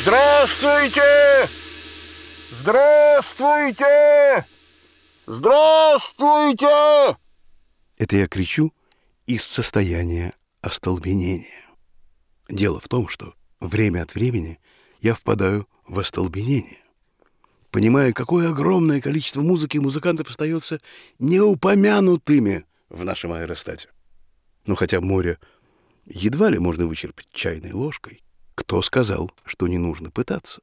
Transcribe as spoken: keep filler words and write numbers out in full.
Здравствуйте! Здравствуйте! Здравствуйте! Это я кричу из состояния остолбенения. Дело в том, что время от времени я впадаю в остолбенение, понимая, какое огромное количество музыки и музыкантов остается неупомянутыми в нашем аэростате. Но хотя море едва ли можно вычерпать чайной ложкой, кто сказал, что не нужно пытаться?